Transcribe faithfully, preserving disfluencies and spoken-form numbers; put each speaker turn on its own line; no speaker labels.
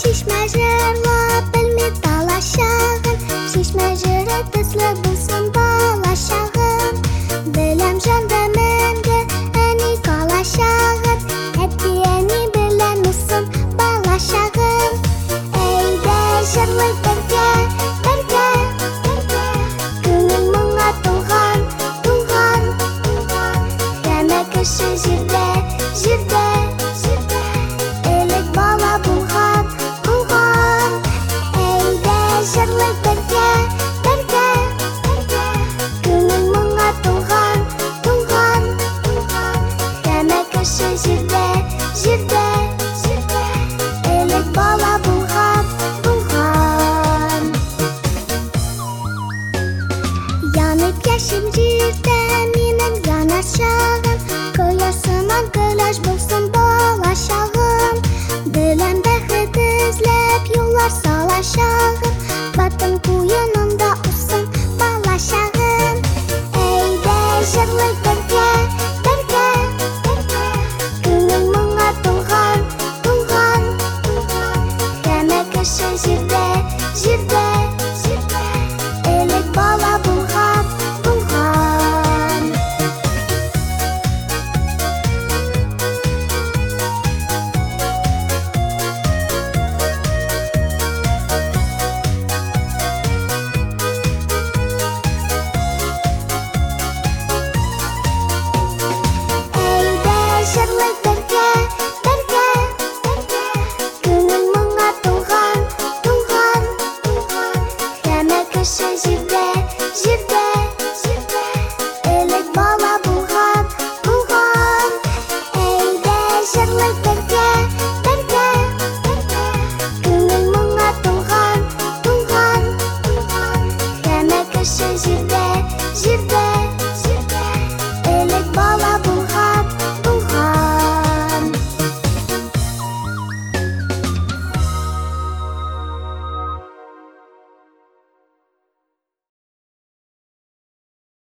Шишмә җырлап белми талашагын, шишмә җыры төсле булсын балачагым. Беләм җанда мәңге әни калачагын, әти әни белән булсын балачагым. Әйдә җырлыйк бергә, бергә, бергә, күңел моңа тулган, тулган, тулган. Һәммә кеше җирдә, җирдә, җирдә элек бала булган, булган. Әйдә җырлыйк бергә, бергә, бергә, күңел моңа тулган, тулган, тулган. Һәммә кеше җирдә